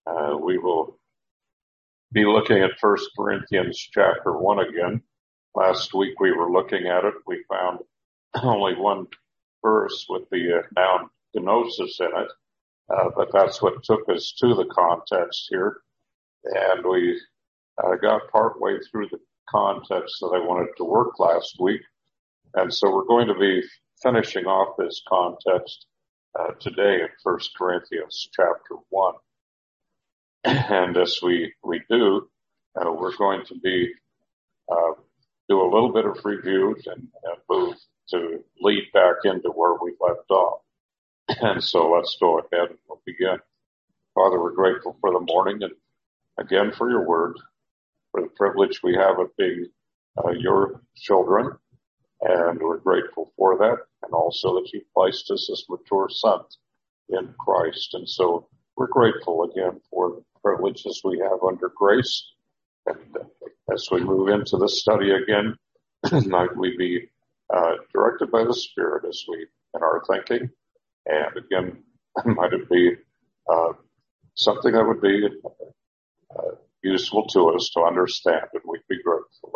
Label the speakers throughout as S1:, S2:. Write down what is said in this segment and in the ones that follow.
S1: We will be looking at 1 Corinthians chapter 1 again. Last week we were looking at it. We found only one verse with the noun gnosis in it, but that's what took us to the context here. And we got partway through the context that I wanted to work last week. And so we're going to be finishing off this context today in 1 Corinthians chapter 1. And as we do, we're going to be do a little bit of reviews and move to lead back into where we left off. And so let's go ahead and we'll begin. Father, we're grateful for the morning and again for your word, for the privilege we have of being your children. And we're grateful for that, and also that you've placed us as mature sons in Christ. And so we're grateful again for the privileges we have under grace. And as we move into the study again, might we be directed by the Spirit as we in our thinking. And again, might it be something that would be useful to us to understand, and we'd be grateful.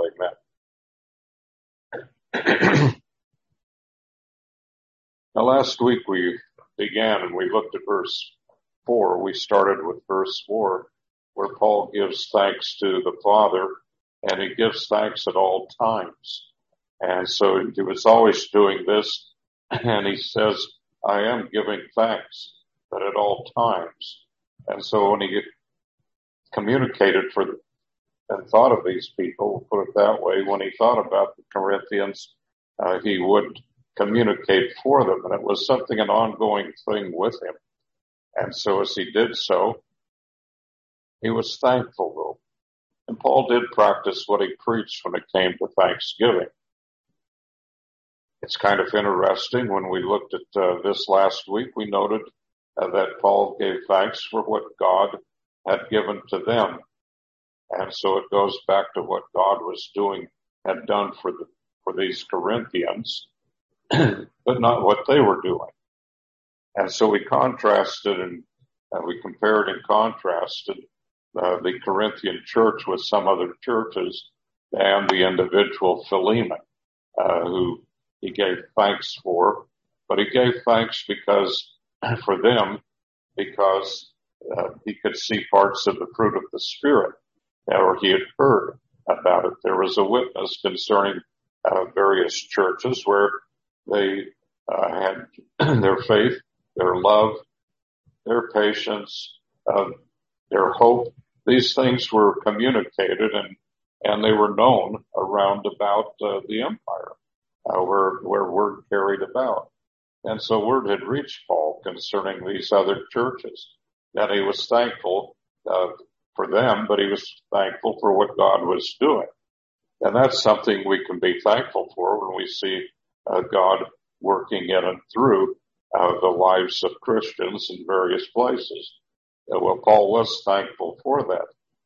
S1: Amen. Now, last week we began and we looked at verse 4. We started with verse 4, where Paul gives thanks to the Father, and he gives thanks at all times. And so he was always doing this, and he says, I am giving thanks, but at all times. And so when he communicated and thought of these people, we'll put it that way, when he thought about the Corinthians, he would communicate for them, and it was something, an ongoing thing with him. And so as he did so, he was thankful, though. And Paul did practice what he preached when it came to thanksgiving. It's kind of interesting. When we looked at this last week, we noted that Paul gave thanks for what God had given to them. And so it goes back to what God was doing, had done for these Corinthians, but not what they were doing. And so we contrasted and we compared and contrasted the Corinthian church with some other churches and the individual Philemon, who he gave thanks for. But he gave thanks for them because he could see parts of the fruit of the Spirit, or he had heard about it. There was a witness concerning various churches where they had their faith, their love, their patience, their hope. These things were communicated and they were known around about the empire, where word carried about. And so word had reached Paul concerning these other churches. And he was thankful for them, but he was thankful for what God was doing. And that's something we can be thankful for when we see God working in and through the lives of Christians in various places. Well, Paul was thankful for that.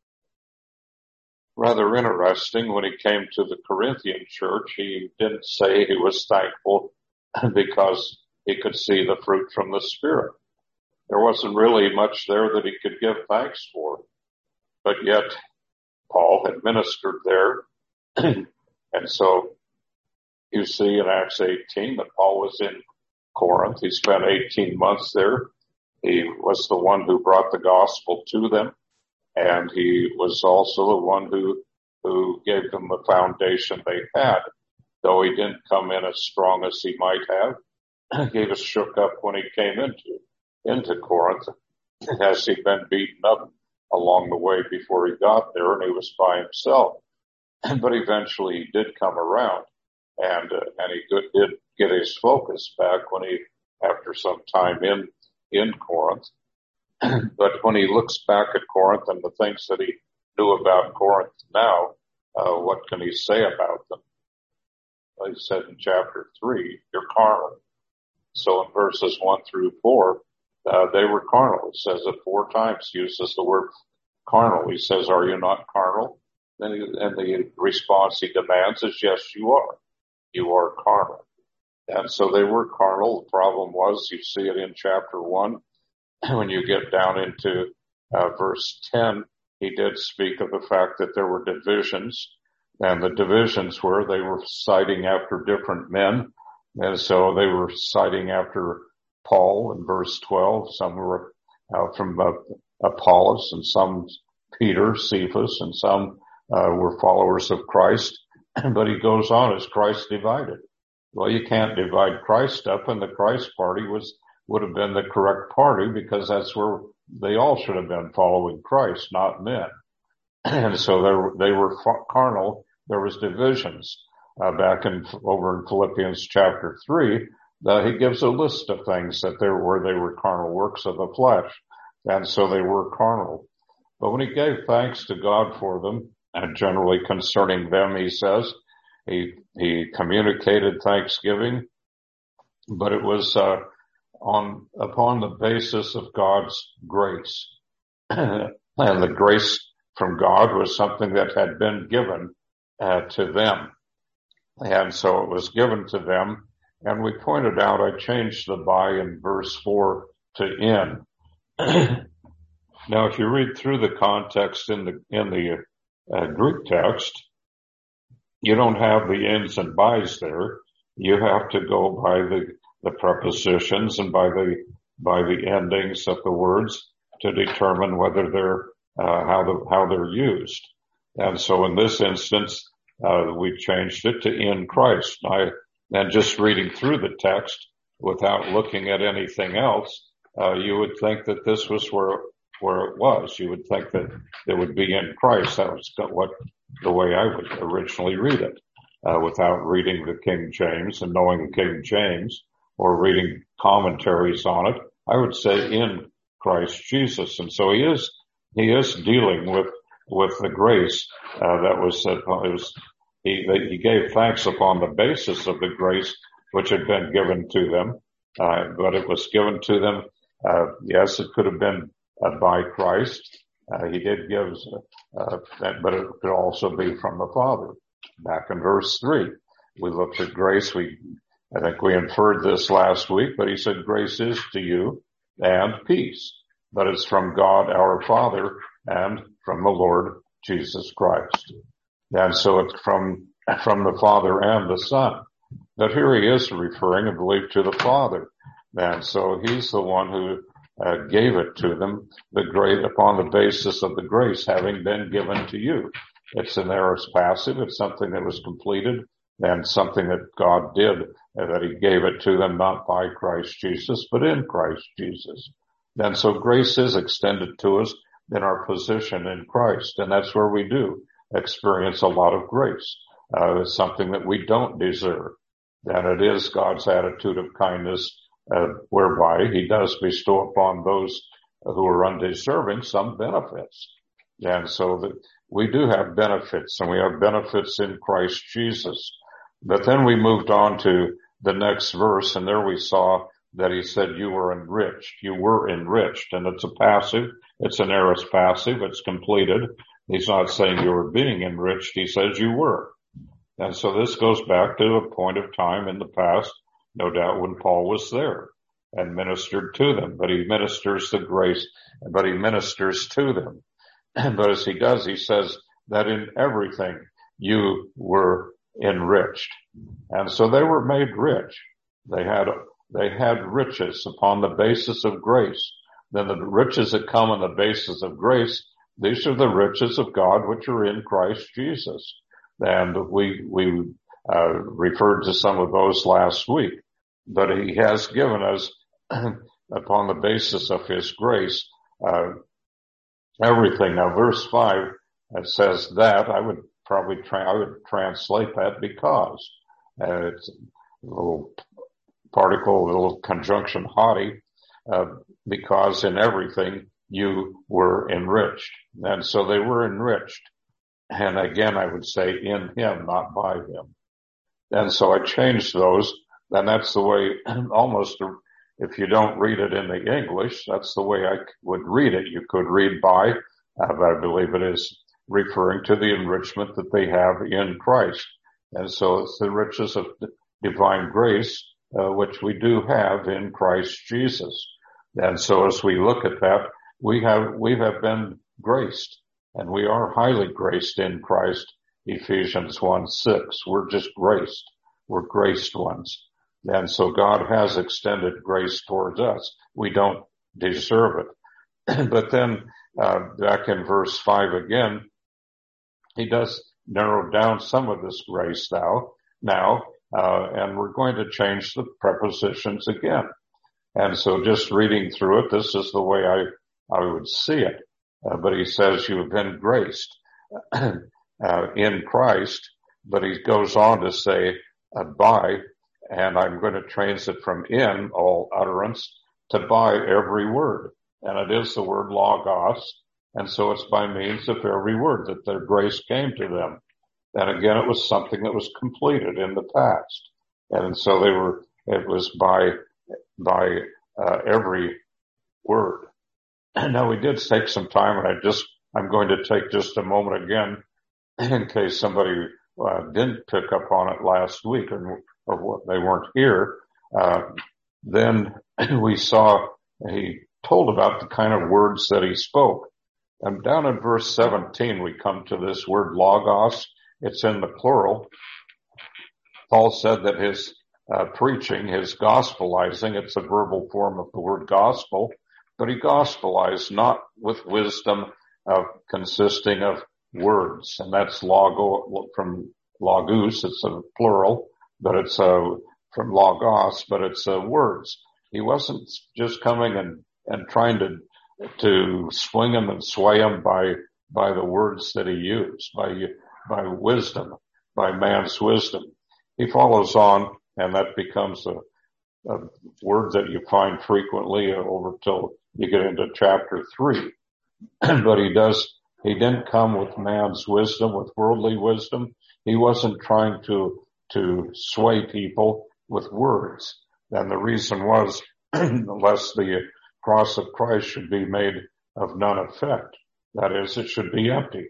S1: Rather interesting, when he came to the Corinthian church, he didn't say he was thankful because he could see the fruit from the Spirit. There wasn't really much there that he could give thanks for. But yet, Paul had ministered there. And so you see in Acts 18 that Paul was in Corinth. He spent 18 months there. He was the one who brought the gospel to them. And he was also the one who gave them the foundation they had. Though he didn't come in as strong as he might have, he was shook up when he came into Corinth, as he'd been beaten up along the way before he got there, and he was by himself. But eventually he did come around, and he did get his focus back when he, after some time in Corinth. But when he looks back at Corinth and the things that he knew about Corinth now, what can he say about them? Well, he said in chapter 3, you're carnal. So in verses 1 through 4, they were carnal. He says it 4 times, uses the word carnal. He says, are you not carnal? And the response he demands is, yes, you are. You are carnal. And so they were carnal. The problem was, you see it in chapter 1, when you get down into verse 10, he did speak of the fact that there were divisions, and the divisions were they were citing after different men, and so they were citing after Paul in verse 12. Some were from Apollos, and some Peter, Cephas, and some were followers of Christ. But he goes on, is Christ divided? Well, you can't divide Christ up, and the Christ party would have been the correct party, because that's where they all should have been, following Christ, not men. And so they were carnal. There was divisions. Back over in Philippians chapter 3, he gives a list of things that they were carnal works of the flesh. And so they were carnal. But when he gave thanks to God for them, and generally concerning them, he says, he communicated thanksgiving, but it was upon the basis of God's grace. And the grace from God was something that had been given to them. And so it was given to them. And we pointed out, I changed the by in verse 4 to in. Now, if you read through the context in the Greek text, you don't have the ins and bys there. You have to go by the prepositions and by the endings of the words to determine whether they're how they're used. And so in this instance, we changed it to in Christ. And just reading through the text without looking at anything else, you would think that this was where it was. You would think that it would be in Christ. That was the way I would originally read it, without reading the King James and knowing the King James or reading commentaries on it. I would say in Christ Jesus. And so he is dealing with the grace that was said. He gave thanks upon the basis of the grace which had been given to them, but it was given to them. Yes, it could have been by Christ. He did give, but it could also be from the Father. Back in verse 3, we looked at grace. I think we inferred this last week, but he said, grace is to you and peace, but it's from God our Father and from the Lord Jesus Christ. And so it's from the Father and the Son. But here he is referring, I believe, to the Father. And so he's the one who gave it to them, the grace upon the basis of the grace having been given to you. It's an aorist passive. It's something that was completed and something that God did, that he gave it to them not by Christ Jesus, but in Christ Jesus. And so grace is extended to us in our position in Christ. And that's where we do experience a lot of grace. It's something that we don't deserve. And it is God's attitude of kindness, whereby he does bestow upon those who are undeserving some benefits. And so that we do have benefits, and we have benefits in Christ Jesus. But then we moved on to the next verse, and there we saw that he said you were enriched. You were enriched, and it's a passive. It's an aorist passive. It's completed. He's not saying you were being enriched. He says you were. And so this goes back to a point of time in the past, no doubt, when Paul was there and ministered to them. But he ministers the grace, but he ministers to them. But as he does, he says that in everything you were enriched. And so they were made rich. They had riches upon the basis of grace. Then the riches that come on the basis of grace, these are the riches of God which are in Christ Jesus. And we referred to some of those last week. But he has given us, upon the basis of his grace, everything. Now, verse 5, it says that. I would translate that because. It's a little particle, a little conjunction haughty, because in everything you were enriched. And so they were enriched. And again, I would say in him, not by him. And so I changed those. And that's the way, almost, if you don't read it in the English, that's the way I would read it. You could read by, but I believe it is referring to the enrichment that they have in Christ. And so it's the riches of divine grace, which we do have in Christ Jesus. And so as we look at that, we have been graced, and we are highly graced in Christ. Ephesians 1:6. We're just graced. We're graced ones. And so God has extended grace towards us. We don't deserve it. But then, back in verse 5 again, he does narrow down some of this grace now, and we're going to change the prepositions again. And so just reading through it, this is the way I would see it. But he says you have been graced in Christ, but he goes on to say by, and I'm going to translate from in, all utterance, to by every word. And it is the word logos. And so it's by means of every word that their grace came to them. And again, it was something that was completed in the past. And so it was by every word. Now we did take some time, and I'm going to take just a moment again in case somebody didn't pick up on it last week or what they weren't here. Then we saw he told about the kind of words that he spoke. And down in verse 17, we come to this word logos. It's in the plural. Paul said that his preaching, his gospelizing, it's a verbal form of the word gospel, but he gospelized not with wisdom consisting of words. And that's logo from logos. It's a plural, but it's from logos, but it's words. He wasn't just coming and trying to swing them and sway them by the words that he used, by wisdom, by man's wisdom. He follows on, and that becomes a word that you find frequently over till you get into chapter 3. But he didn't come with man's wisdom, with worldly wisdom. He wasn't trying to sway people with words. And the reason was, lest the cross of Christ should be made of none effect. That is, it should be empty.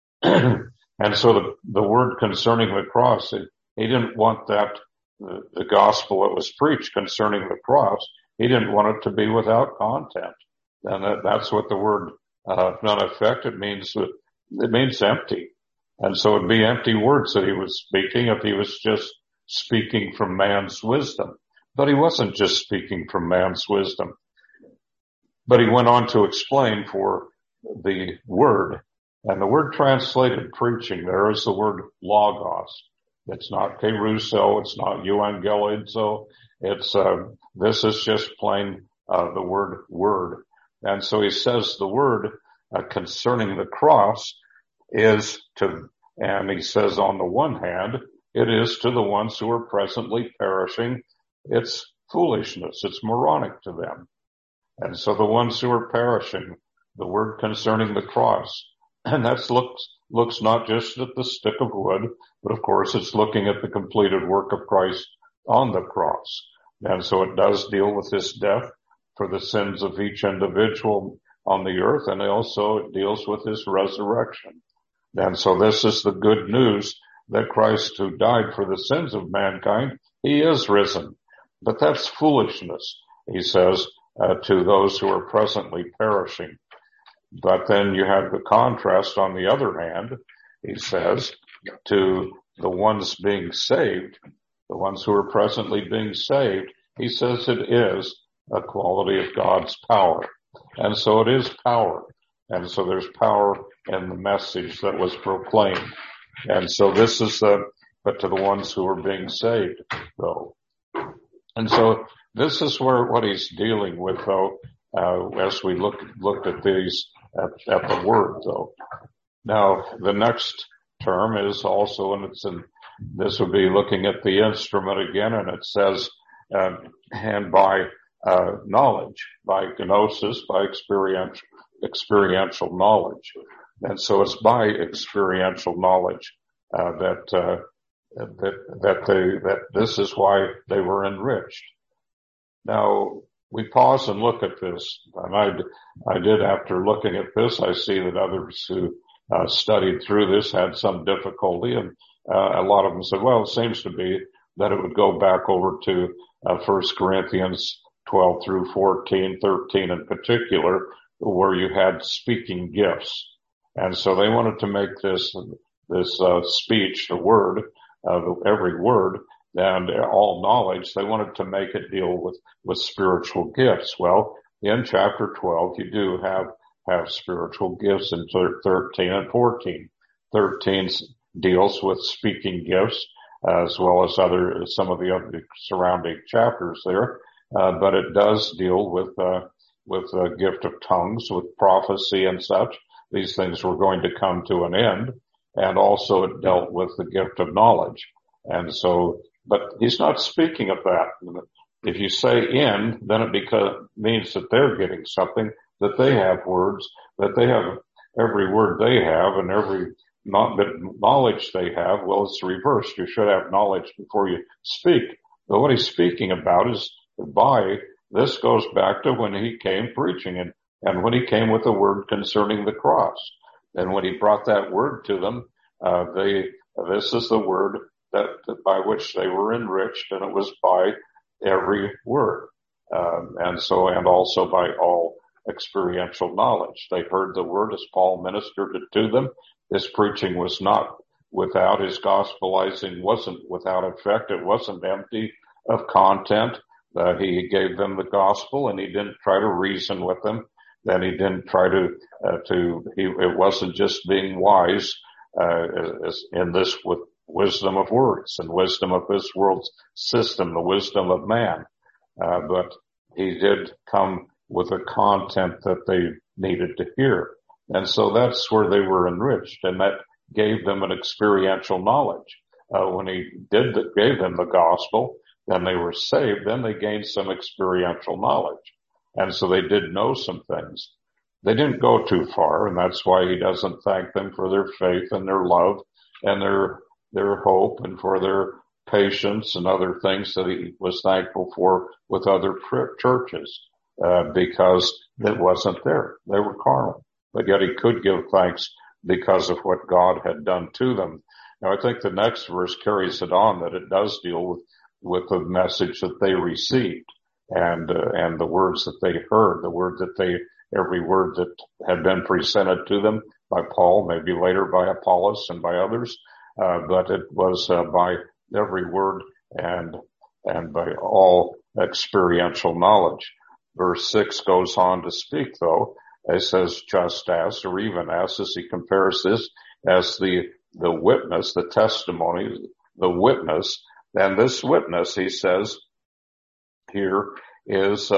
S1: And so the word concerning the cross, he didn't want that, the gospel that was preached concerning the cross, he didn't want it to be without content. And that's what the word none effect, it means empty. And so it'd be empty words that he was speaking if he was just speaking from man's wisdom. But he wasn't just speaking from man's wisdom. But he went on to explain for the word, and the word translated preaching there is the word logos. It's not kerusso, it's not euangelizo, this is just plain, the word. And so he says the word, concerning the cross is and he says on the one hand, it is to the ones who are presently perishing, it's foolishness, it's moronic to them. And so the ones who are perishing, the word concerning the cross, and that looks not just at the stick of wood, but of course it's looking at the completed work of Christ on the cross. And so it does deal with his death for the sins of each individual on the earth, and also it deals with his resurrection. And so this is the good news that Christ, who died for the sins of mankind, he is risen. But that's foolishness, he says, to those who are presently perishing. But then you have the contrast on the other hand, he says, to the ones being saved, the ones who are presently being saved. He says it is a quality of God's power. And so it is power. And so there's power in the message that was proclaimed. And so this is but to the ones who are being saved, though. And so this is what he's dealing with, though, as we looked at these, at the word, though. Now, the next term is also, this would be looking at the instrument again, and it says, and by knowledge, by gnosis, by experiential knowledge. And so it's by experiential knowledge that this is why they were enriched. Now, we pause and look at this, and I did, after looking at this, I see that others who studied through this had some difficulty, and a lot of them said, well, it seems to be that it would go back over to 1 Corinthians 12 through 14, 13 in particular, where you had speaking gifts. And so they wanted to make this speech, the word, every word, and all knowledge, they wanted to make it deal with spiritual gifts. Well, in chapter 12, you do have spiritual gifts in 13 and 14. 13 deals with speaking gifts, as well as some of the other surrounding chapters there. But it does deal with the gift of tongues, with prophecy and such. These things were going to come to an end. And also it dealt with the gift of knowledge. And so, but he's not speaking of that. If you say in, then it means that they're getting something, that they have words, that they have every word they have and every knowledge they have. Well, it's reversed. You should have knowledge before you speak. But what he's speaking about is this goes back to when he came preaching and when he came with the word concerning the cross. And when he brought that word to them, this is the word that by which they were enriched, and it was by every word. And also by all experiential knowledge. They heard the word as Paul ministered it to them. His preaching was not without, his gospelizing wasn't without effect. It wasn't empty of content. He gave them the gospel, and he didn't try to reason with them. Then he didn't try it wasn't just being wise, in this with wisdom of words and wisdom of this world's system, the wisdom of man. But he did come with the content that they needed to hear. And so that's where they were enriched, and that gave them an experiential knowledge. When he gave them the gospel, then they were saved, then they gained some experiential knowledge. And so they did know some things. They didn't go too far, and that's why he doesn't thank them for their faith and their love and their hope and for their patience and other things that he was thankful for with other churches, because it wasn't there. They were carnal. But yet he could give thanks because of what God had done to them. Now I think the next verse carries it on, that it does deal with the message that they received and the words that they heard, every word that had been presented to them by Paul, maybe later by Apollos and by others, but it was by every word and by all experiential knowledge. Verse 6 goes on to speak, though. It says, just as, or even as he compares this as the witness, the testimony, the witness. And this witness, he says here, is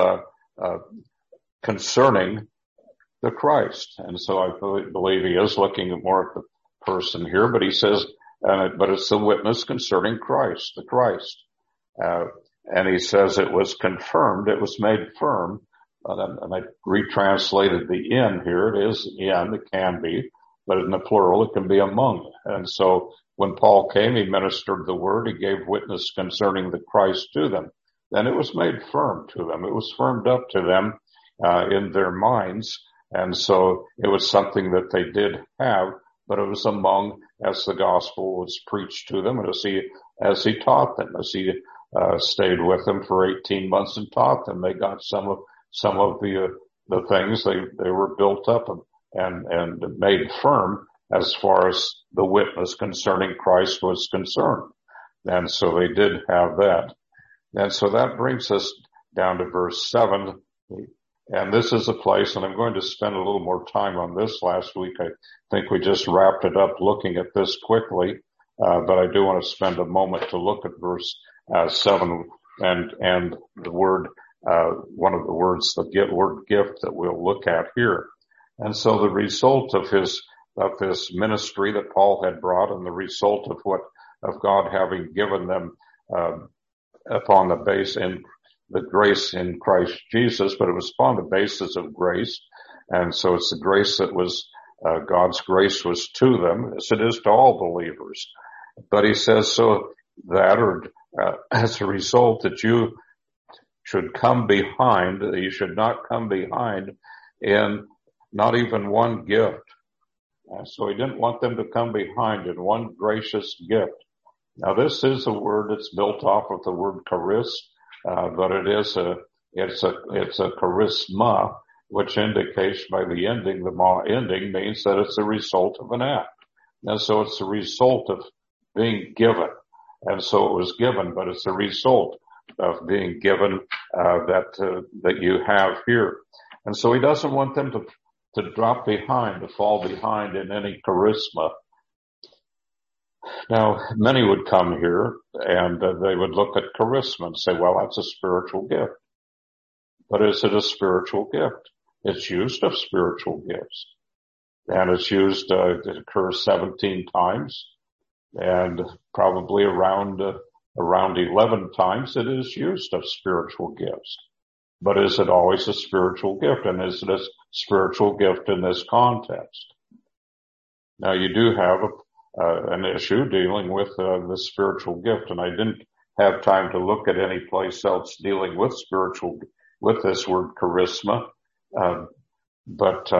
S1: concerning the Christ. And so I believe he is looking more at the person here, but he says, but it's the witness concerning Christ, the Christ. And he says it was confirmed, it was made firm. And I retranslated the in here. It is in, it can be, but in the plural, it can be among. And so when Paul came, he ministered the word, he gave witness concerning the Christ to them. Then it was made firm to them. It was firmed up to them, in their minds. And so it was something that they did have, but it was among as the gospel was preached to them and as he taught them, as he, stayed with them for 18 months and taught them. They got some of the things they were built up and made firm as far as the witness concerning Christ was concerned. And so they did have that. And so that brings us down to verse 7. And this is a place, and I'm going to spend a little more time on this. Last week, I think we just wrapped it up looking at this quickly. But I do want to spend a moment to look at verse 7 and the word, one of the words, the word gift that we'll look at here. And so the result of this ministry that Paul had brought, and the result of God having given them, upon the base in the grace in Christ Jesus, but it was upon the basis of grace. And so it's the grace that was, God's grace was to them, as it is to all believers. But he says so that, as a result, that you should come behind, you should not come behind in not even one gift. So he didn't want them to come behind in one gracious gift. Now this is a word that's built off of the word charis, but it's a charisma. which indicates by the ending, the ma ending means that it's a result of an act. And so it's a result of being given. And so it was given, but it's a result of being given, that you have here. And so he doesn't want them to drop behind, to fall behind in any charisma. Now, many would come here and they would look at charisma and say, well, that's a spiritual gift. But is it a spiritual gift? It's used of spiritual gifts. And it's used, it occurs 17 times, and probably around 11 times it is used of spiritual gifts. But is it always a spiritual gift? And is it a spiritual gift in this context? Now, you do have an issue dealing with the spiritual gift, and I didn't have time to look at any place else dealing with with this word charisma, but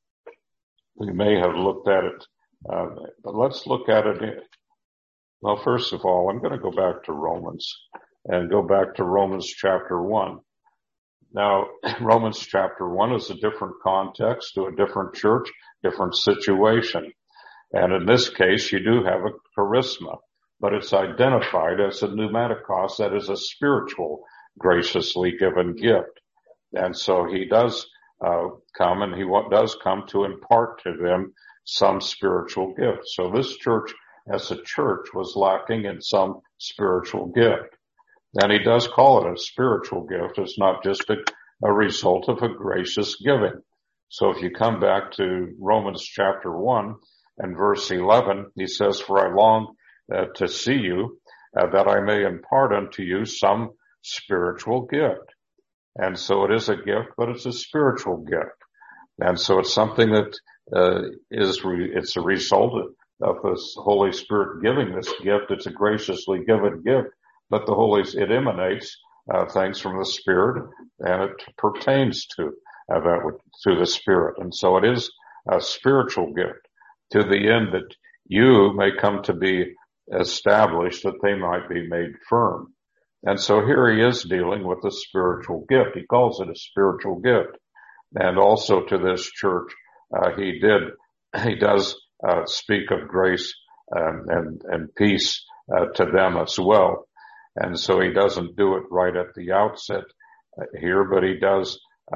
S1: we may have looked at it. But let's look at it. Well, first of all, I'm going to go back to Romans and go back to Romans chapter 1. Now, Romans chapter 1 is a different context to a different church, different situation. And in this case, you do have a charisma, but it's identified as a pneumatikos, that is a spiritual, graciously given gift. And so he does come, and he does come to impart to them some spiritual gift. So this church, as a church, was lacking in some spiritual gift. And he does call it a spiritual gift. It's not just a result of a gracious giving. So if you come back to Romans chapter 1 and verse 11, he says, for I long to see you, that I may impart unto you some spiritual gift. And so it is a gift, but it's a spiritual gift. And so it's something that it's a result of the Holy Spirit giving this gift. It's a graciously given gift, but it emanates things from the Spirit, and it pertains to the Spirit. And so it is a spiritual gift, to the end that you may come to be established, that they might be made firm. And so here he is dealing with a spiritual gift. He calls it a spiritual gift. And also to this church, he does speak of grace and peace to them as well. And so he doesn't do it right at the outset here, but he does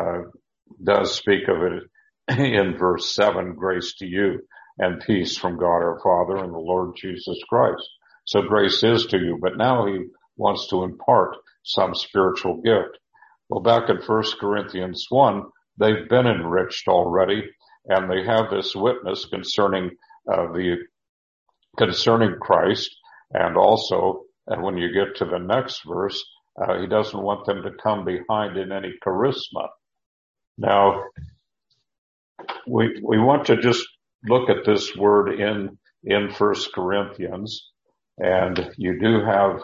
S1: speak of it in verse 7, grace to you and peace from God our Father and the Lord Jesus Christ. So grace is to you, but now he wants to impart some spiritual gift. Well, back in 1 Corinthians 1, they've been enriched already, and they have this witness concerning Christ. And also, and when you get to the next verse, he doesn't want them to come behind in any charisma. Now, we want to just look at this word in 1 Corinthians, and you do have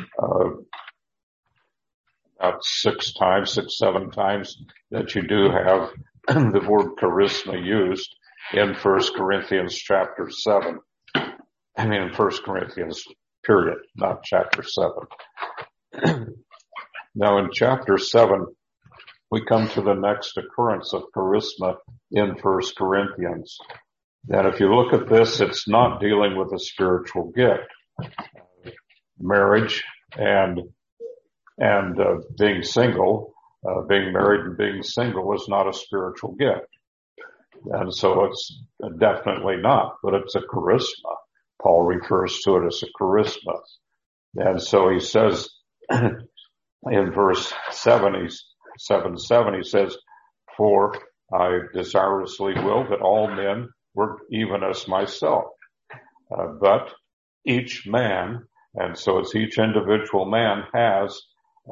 S1: about 7 times that you do have the word charisma used in 1 Corinthians chapter 7. I mean, 1 Corinthians period, not chapter 7. Now in chapter 7, we come to the next occurrence of charisma in 1 Corinthians. And if you look at this, it's not dealing with a spiritual gift. Marriage and being single, being married and being single is not a spiritual gift. And so it's definitely not, but it's a charisma. Paul refers to it as a charisma. And so he says in verse 7, he says, for I desirously will that all men were even as myself. But each man, and so it's each individual man has,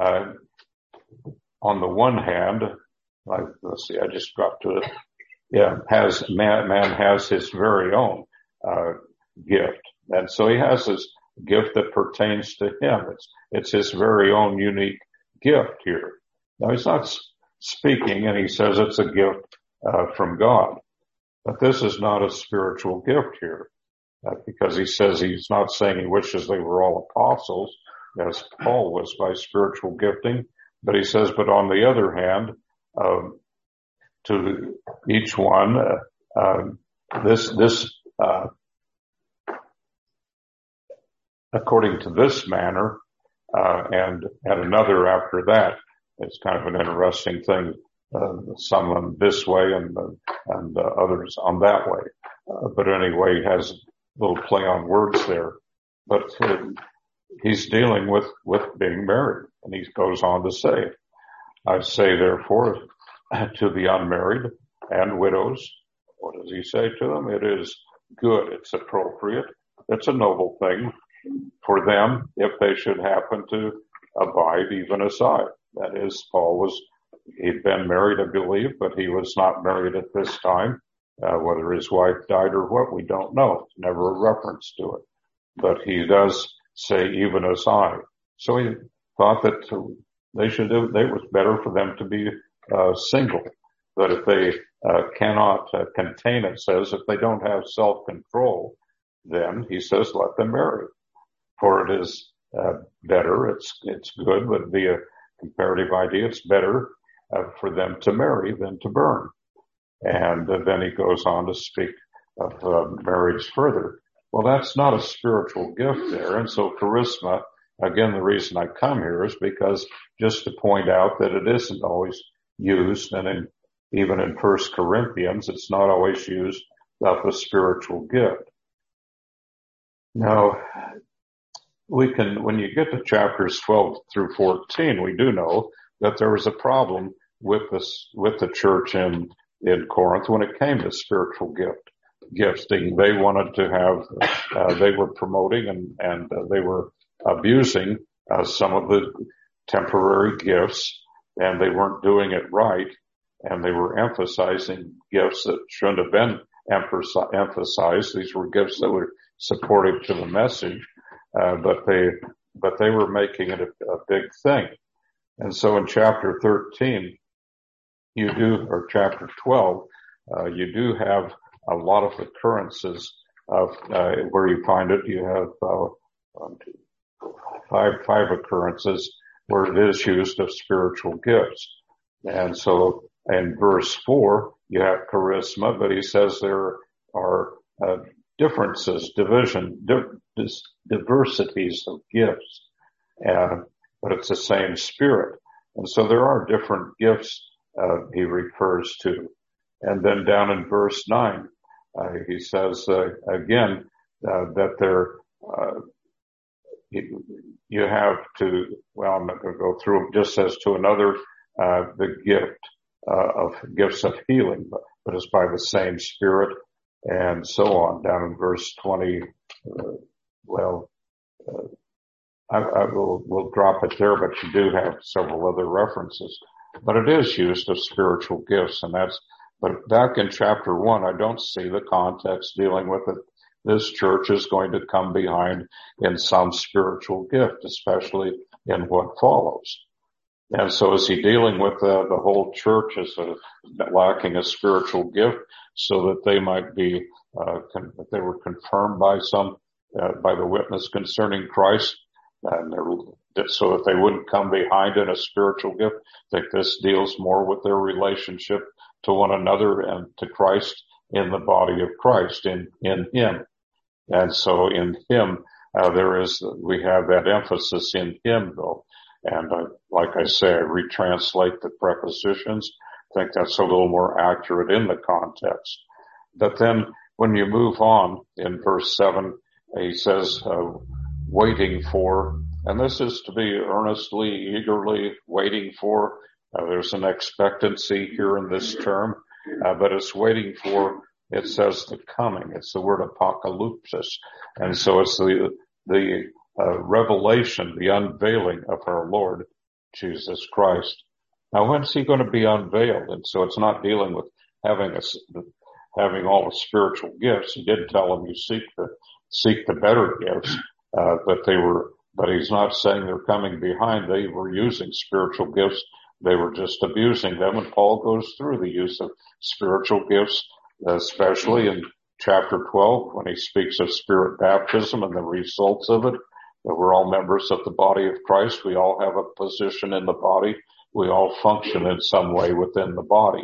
S1: on the one hand, let's see, I just dropped to it. Yeah, man has his very own, gift. And so he has this gift that pertains to him. It's his very own unique gift here. Now he's not speaking, and he says it's a gift, from God. But this is not a spiritual gift here, because he says he's not saying he wishes they were all apostles, as Paul was by spiritual gifting, but he says, but on the other hand, to each one, according to this manner, and another after that. It's kind of an interesting thing. Some this way and others on that way. But anyway, he has a little play on words there. But he's dealing with being married. And he goes on to say, I say therefore to the unmarried and widows, what does he say to them? It is good. It's appropriate. It's a noble thing for them if they should happen to abide even aside. That is, he'd been married, I believe, but he was not married at this time. Whether his wife died or what, we don't know. It's never a reference to it. But he does say, even as I. So he thought that it was better for them to be single. But if they cannot contain it, says, if they don't have self-control, then he says, let them marry. For it is better, it's good, but be a comparative idea, it's better for them to marry than to burn. And then he goes on to speak of marriage further. Well, that's not a spiritual gift there. And so charisma, again, the reason I come here is because just to point out that it isn't always used, and even in 1 Corinthians, it's not always used of a spiritual gift. Now, when you get to chapters 12 through 14, we do know that there was a problem with the church in Corinth when it came to spiritual gifts. They wanted to have, they were promoting and they were abusing some of the temporary gifts, and they weren't doing it right, and they were emphasizing gifts that shouldn't have been emphasized. These were gifts that were supportive to the message, but they were making it a big thing. And so in chapter 13, chapter 12, you do have a lot of occurrences of, where you find it. You have, 5 occurrences where it is used of spiritual gifts. And so in verse 4, you have charisma, but he says there are, differences, diversities of gifts, but it's the same Spirit. And so there are different gifts, he refers to. And then down in verse 9, he says, again, that there, you have to, well, I'm not going to go through them, just says to another, the gift, of gifts of healing, but it's by the same Spirit, and so on. Down in verse 20, we'll drop it there, but you do have several other references. But it is used of spiritual gifts, but back in chapter 1, I don't see the context dealing with it. This church is going to come behind in some spiritual gift, especially in what follows. And so is he dealing with the whole church as lacking a spiritual gift so that they might be, they were confirmed by by the witness concerning Christ, and so that they wouldn't come behind in a spiritual gift? I think this deals more with their relationship to one another and to Christ in the body of Christ, in him. And so in him, we have that emphasis in him though. And like I say, I retranslate the prepositions. I think that's a little more accurate in the context. But then when you move on in verse 7, he says, waiting for, and this is to be earnestly, eagerly waiting for. There's an expectancy here in this term, but it's waiting for, it says the coming. It's the word apocalypsis. And so it's the revelation, the unveiling of our Lord Jesus Christ. Now, when's he going to be unveiled? And so it's not dealing with having all the spiritual gifts. He did tell them you seek the better gifts, but he's not saying they're coming behind. They were using spiritual gifts. They were just abusing them. And Paul goes through the use of spiritual gifts, especially in chapter 12 when he speaks of spirit baptism and the results of it. That we're all members of the body of Christ. We all have a position in the body. We all function in some way within the body.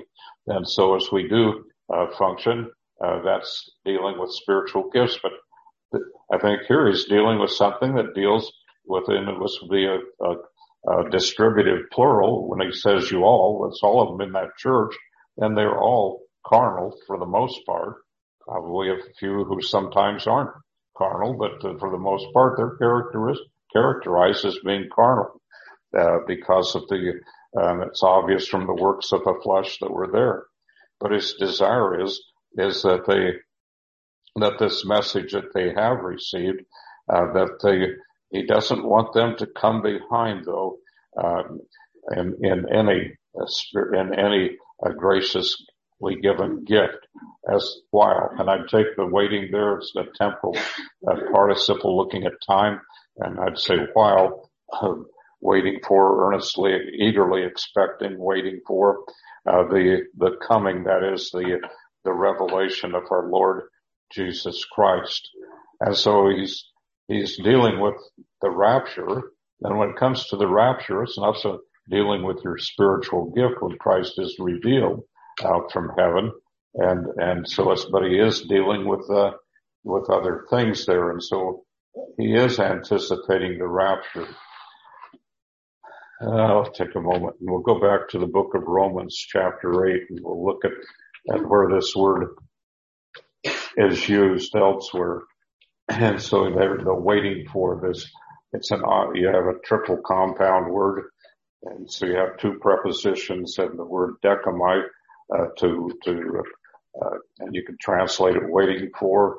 S1: And so as we do function, that's dealing with spiritual gifts. But I think here he's dealing with something that deals with, and it was be a distributive plural when he says you all. It's all of them in that church, and they're all carnal for the most part. We have a few who sometimes aren't carnal, but for the most part, they're characterized as being carnal because of it's obvious from the works of the flesh that were there. But his desire is that this message that they have received, he doesn't want them to come behind though, in any graciously given gift as while. And I'd take the waiting there as a temporal participle looking at time. And I'd say while, waiting for, earnestly, eagerly expecting, waiting for, the coming, that is the revelation of our Lord Jesus Christ. And so he's dealing with the rapture. And when it comes to the rapture, it's also dealing with your spiritual gift when Christ is revealed out from heaven. And so but he is dealing with other things there. And so he is anticipating the rapture. I'll take a moment and we'll go back to the book of Romans chapter 8 and we'll look at where this word is used elsewhere. And so they're waiting for this. You have a triple compound word. And so you have two prepositions and the word decamai, and you can translate it waiting for,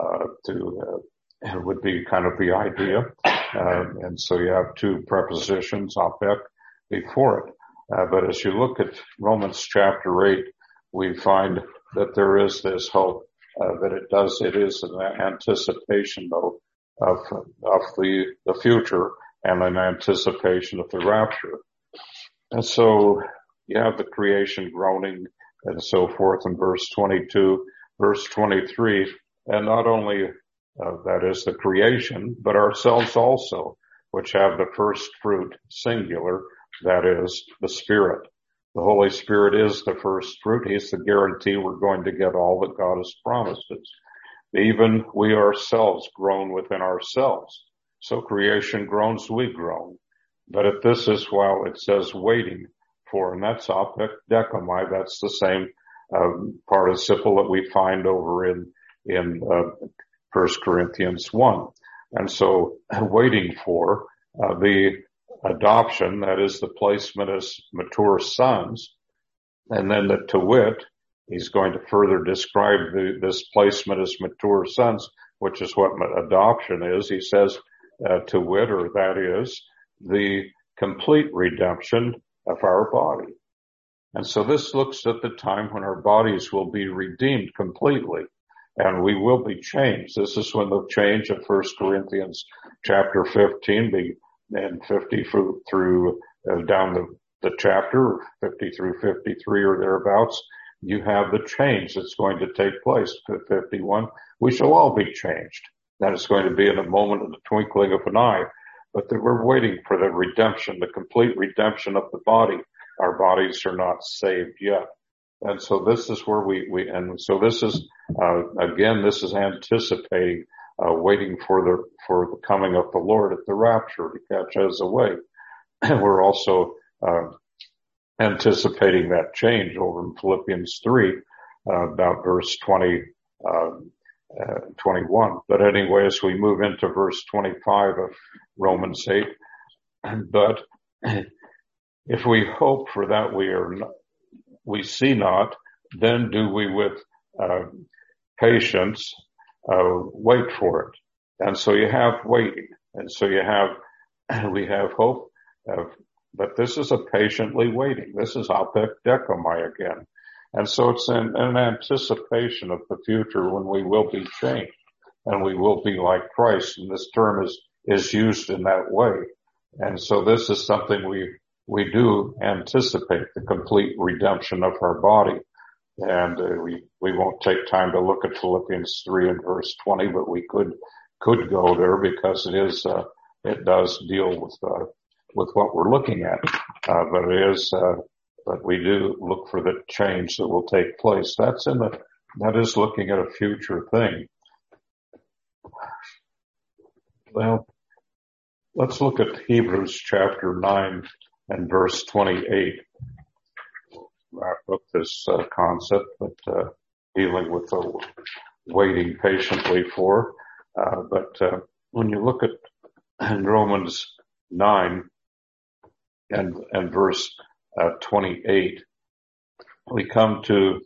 S1: it would be kind of the idea. And so you have two prepositions, apek, before it. But as you look at Romans chapter 8, we find that there is this hope, it is an anticipation though of the future and an anticipation of the rapture. And so you have the creation groaning and so forth in verse 22, verse 23, and not only that is the creation, but ourselves also, which have the first fruit, singular, that is the Spirit. The Holy Spirit is the first fruit. He's the guarantee we're going to get all that God has promised us. Even we ourselves groan within ourselves. So creation groans, we groan. But this is while it says waiting for, and that's apek decamai. That's the same participle that we find over in 1 Corinthians 1. And so waiting for the adoption, that is the placement as mature sons, and then to wit, he's going to further describe this placement as mature sons, which is what adoption is. He says to wit, or that is the complete redemption of our body. And so this looks at the time when our bodies will be redeemed completely and we will be changed. This is when the change of 1 Corinthians chapter 15 and 50 through down the chapter 50 through 53 or thereabouts. You have the change that's going to take place. 51, we shall all be changed. That is going to be in a moment of the twinkling of an eye. But we're waiting for the redemption, the complete redemption of the body. Our bodies are not saved yet. And so this is where and so this is, again, this is anticipating, waiting for the coming of the Lord at the rapture to catch us away. And we're also, anticipating that change over in Philippians 3, about verse 21. But anyway, as we move into verse 25 of Romans 8, but if we hope for that we see not, then do we with patience wait for it. And so you have waiting, and so we have hope, but this is a patiently waiting. This is apek decamai again. And so it's an anticipation of the future when we will be changed and we will be like Christ. And this term is used in that way. And so this is something we do anticipate, the complete redemption of our body. And we won't take time to look at Philippians 3 and verse 20, but we could go there because it does deal with what we're looking at. But it is but we do look for the change that will take place. That is looking at a future thing. Well, let's look at Hebrews chapter 9 and verse 28. Wrap up this concept, but dealing with the waiting patiently for. But when you look at Romans 9 and verse 28, we come to,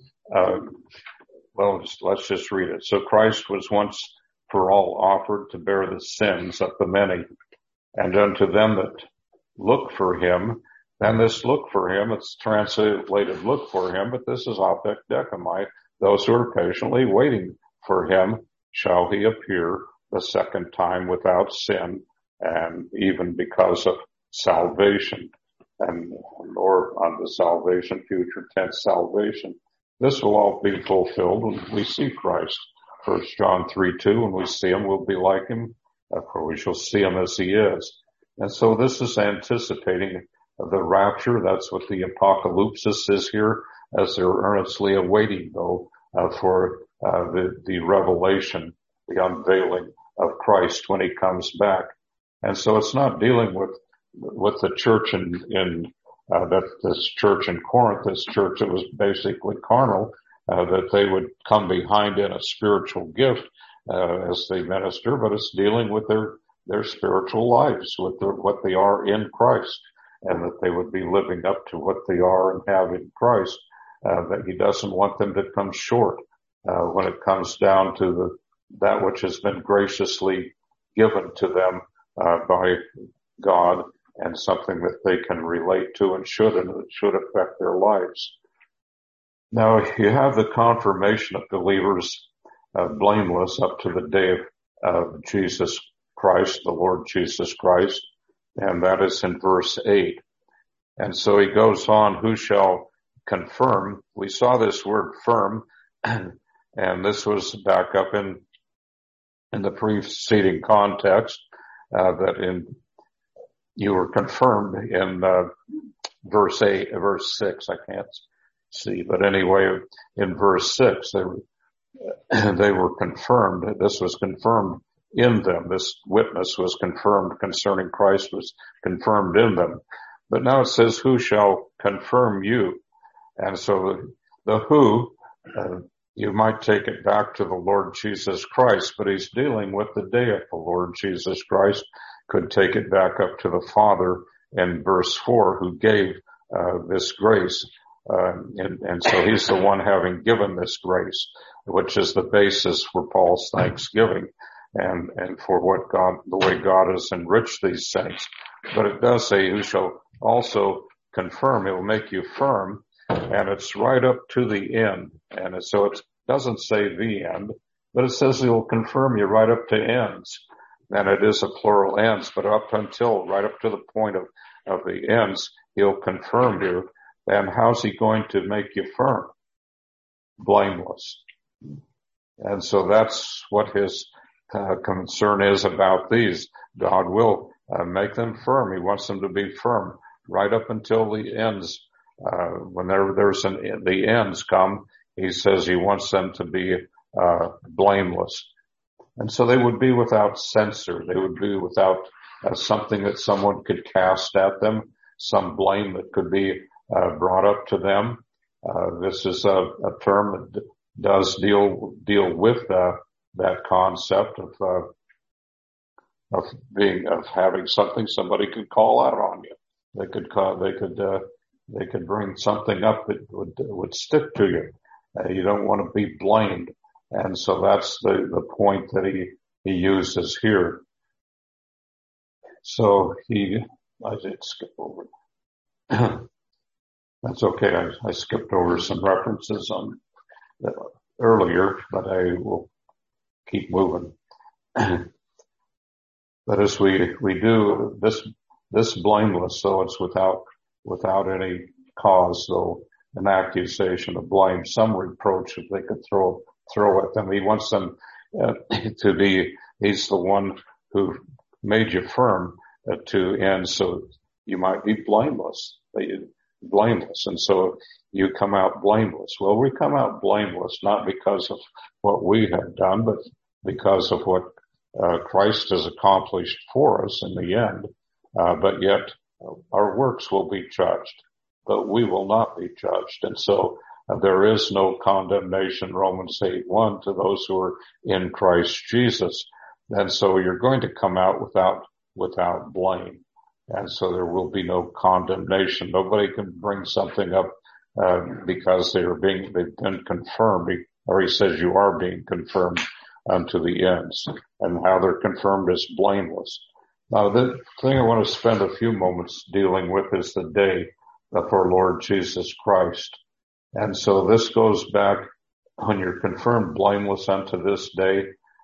S1: let's just read it. So Christ was once for all offered to bear the sins of the many, and unto them that look for him. And this look for him, it's translated look for him, but this is apekdechomai. Those who are patiently waiting for him shall he appear the second time without sin, and even because of salvation, or on the salvation, future tense salvation. This will all be fulfilled when we see Christ. 1 John 3:2, when we see him, we'll be like him, for we shall see him as he is. And so this is anticipating the rapture. That's what the apocalypsis is here, as they're earnestly awaiting, though, for the revelation, the unveiling of Christ when he comes back. And so it's not dealing with the church this church in Corinth, this church that was basically carnal, that they would come behind in a spiritual gift as they minister, but it's dealing with their spiritual lives, with what they are in Christ, and that they would be living up to what they are and have in Christ, that he doesn't want them to come short when it comes down to that which has been graciously given to them by God, and something that they can relate to and should affect their lives. Now, you have the confirmation of believers blameless up to the day of Jesus Christ, the Lord Jesus Christ, and that is in verse 8. And so he goes on, who shall confirm? We saw this word firm, and this was back up in the preceding context, that you were confirmed in verse 6, I can't see, but anyway, in verse 6, they were confirmed. This was confirmed in them. This witness was confirmed concerning Christ, was confirmed in them. But now it says, who shall confirm you? And so the who, you might take it back to the Lord Jesus Christ, but he's dealing with the day of the Lord Jesus Christ. Could take it back up to the Father in verse 4, who gave this grace. And so he's the one having given this grace, which is the basis for Paul's thanksgiving and for the way God has enriched these saints. But it does say, who shall also confirm? It will make you firm, and it's right up to the end. And so it doesn't say the end, but it says he will confirm you right up to ends. And it is a plural ends, but right up to the point of the ends, he'll confirm you. And how's he going to make you firm? Blameless. And so that's what his concern is about these. God will make them firm. He wants them to be firm right up until the ends. When the ends come, he says he wants them to be blameless. And so they would be without censor. They would be without something that someone could cast at them, some blame that could be brought up to them. This is a term that does deal with that concept of having something somebody could call out on you. They could bring something up that would stick to you. You don't want to be blamed. And so that's the point that he uses here. So I did skip over. That's okay. I skipped over some references on earlier, but I will keep moving. But as we do this blameless, so it's without any cause, though, an accusation of blame, some reproach that they could throw at them. He wants them to be, he's the one who made you firm to end so you might be blameless. blameless. And so you come out blameless. Well, we come out blameless not because of what we have done, but because of what Christ has accomplished for us in the end. But yet our works will be judged, but we will not be judged. And so there is no condemnation, Romans 8:1, to those who are in Christ Jesus. And so you're going to come out without blame. And so there will be no condemnation. Nobody can bring something up, because they've been confirmed, or he says you are being confirmed unto the ends. And how they're confirmed is blameless. Now, the thing I want to spend a few moments dealing with is the day of our Lord Jesus Christ. And so this goes back, when you're confirmed blameless unto this day,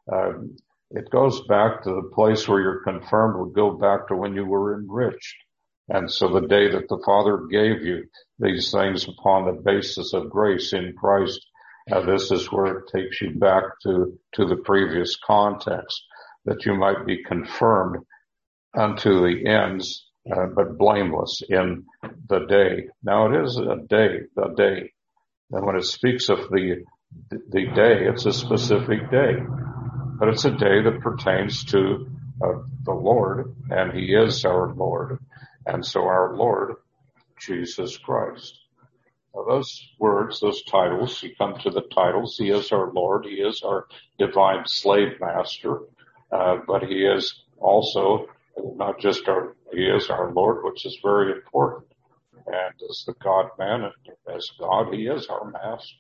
S1: it goes back to the place where you're confirmed would go back to when you were enriched. And so the day that the Father gave you these things upon the basis of grace in Christ, this is where it takes you back to the previous context, that you might be confirmed unto the ends, but blameless in the day. Now it is a day, the day. And when it speaks of the day, it's a specific day. But it's a day that pertains to the Lord, and he is our Lord. And so our Lord, Jesus Christ. Now those words, those titles, you come to the titles. He is our Lord. He is our divine slave master. But he is also not just he is our Lord, which is very important. And as the God-man, and as God, he is our master.